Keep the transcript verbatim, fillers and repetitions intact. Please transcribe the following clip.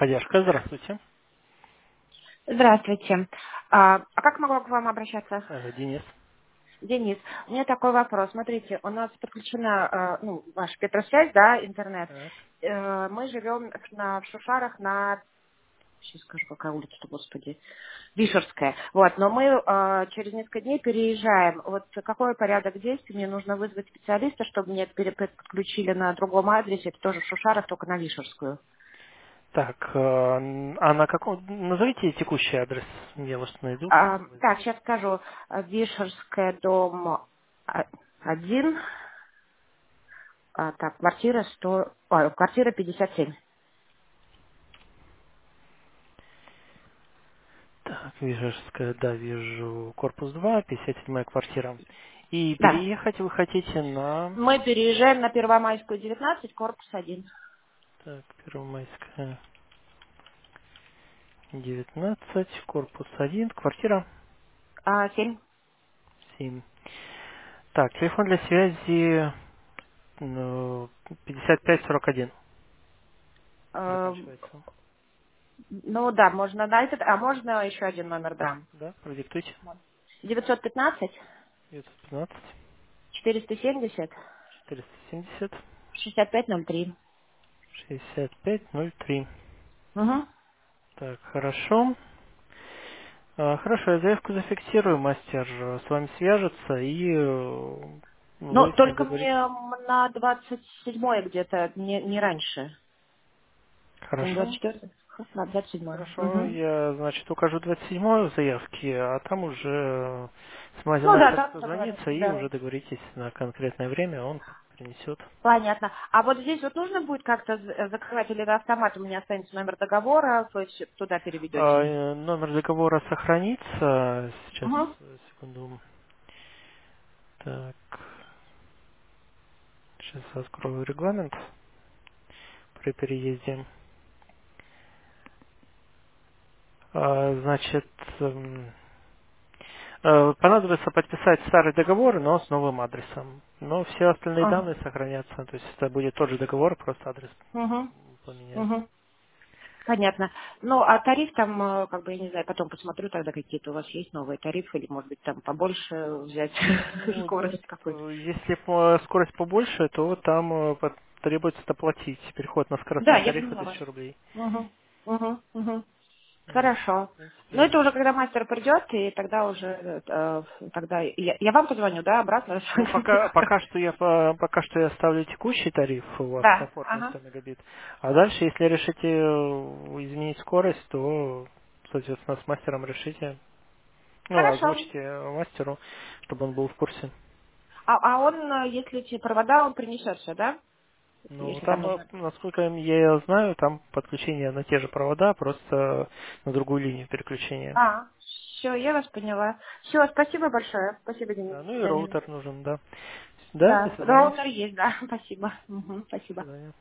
Поддержка, здравствуйте. Здравствуйте. А, а как могу к вам обращаться? Э, Денис. Денис, у меня такой вопрос. Смотрите, у нас подключена а, ну, ваша Петросвязь, да, интернет. Так. Э, Мы живем на, в Шушарах на... Сейчас скажу, какая улица-то, господи. Вишерская. Вот, но мы а, через несколько дней переезжаем. Вот какой порядок действий? Мне нужно вызвать специалиста, чтобы мне пере- подключили на другом адресе. Это тоже в Шушарах, только на Вишерскую. Так, э, н- а на каком... Назовите текущий адрес, я вас найду. А, так, Вызову. сейчас скажу. А, Вишерская, дом а, один, а, так, квартира сто, ой, квартира пятьдесят семь. Так, Вижерская, да, вижу. Корпус два, пятьдесят седьмая квартира. И Да. переехать вы хотите на... Мы переезжаем на Первомайскую, девятнадцать, корпус один. Так, Первомайская, девятнадцать, корпус один, квартира А, семь. семь. Так, телефон для связи ну, пятьдесят пять сорок один. Э, Заканчивается. ну да, можно на этот, а можно еще один номер дам. Да, продиктуйте. девятьсот пятнадцать, девятьсот пятнадцать. четыреста семьдесят, четыреста семьдесят шестьдесят пять ноль три. шестьдесят пять ноль три. Угу. Так, хорошо. А, Хорошо, я заявку зафиксирую, мастер э, с вами свяжется и э, Ну, вы с ним только мне договоритесь. м, на двадцать седьмое где-то, не, не раньше. Сегодня двадцать Хорошо? четвёртое. На двадцать седьмое. Хорошо, Угу. я, значит, укажу двадцать седьмое в заявке, а там уже э, с мази Ну да, мастер там созвонится договоримся, и да. уже договоритесь на конкретное время, он принесет. Понятно. А вот здесь вот нужно будет как-то з- э, закрывать или на автомат у меня останется номер договора, то есть туда А, переведете? э, Номер договора сохранится. Сейчас, Угу. э, секунду. Так, сейчас открою регламент при переезде. А, Значит, эм, э, понадобится подписать старый договор, но с новым адресом. Но все остальные Ага. данные сохранятся. То есть это будет тот же договор, просто адрес Угу. поменяем. Угу. Понятно. Ну, а тариф там, э, как бы, я не знаю, потом посмотрю тогда, какие-то у вас есть новые тарифы, или, может быть, там побольше взять Ну, скорость какую-то. э, если по- скорость побольше, то там э, по- требуется доплатить. Переход на Да, скоростные я тарифы поняла вас. тысяча рублей. Угу. Угу. Угу. Вот, Хорошо. в Ну, принципе. это уже когда мастер придет, и тогда уже, э, тогда я, я вам позвоню, да, обратно? Ну, пока, пока что я по- пока что я ставлю текущий тариф у вас Да, комфортный ага. сто мегабит. А дальше, если решите э, изменить скорость, то, соответственно, с мастером решите. Ну, Хорошо. озвучите мастеру, чтобы он был в курсе. А, а он, э, если эти провода, он принесет все, да? Ну, Если там там, э, нужно. насколько я знаю, там подключение на те же провода, просто на другую линию переключения. А, все, я вас поняла. Все, спасибо большое. Спасибо, Денис. Да, До ну и свидания. роутер нужен, да. Да, до Да, свидания. роутер есть, да. Спасибо. Мгм, До спасибо. свидания.